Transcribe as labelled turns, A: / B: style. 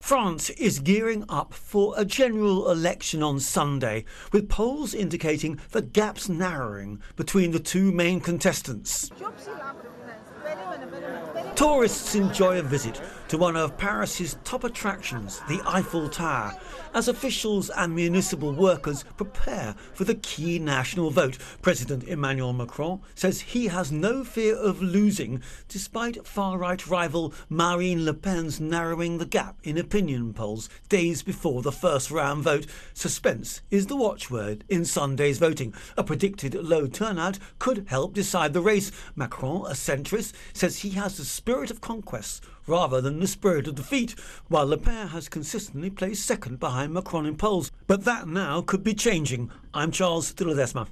A: France is gearing up for a general election on Sunday, with polls indicating the gap's narrowing between the two main contestants. Tourists enjoy a visit to one of Paris's top attractions, the Eiffel Tower, as officials and municipal workers prepare for the key national vote. President Emmanuel Macron says he has no fear of losing, despite far-right rival Marine Le Pen's narrowing the gap in opinion polls days before the first round vote. Suspense is the watchword in Sunday's voting. A predicted low turnout could help decide the race. Macron, a centrist, says he has the spirit of conquest rather than the spirit of defeat, while Le Pen has consistently placed second behind Macron in polls. But that now could be changing. I'm Charles de Ledesma.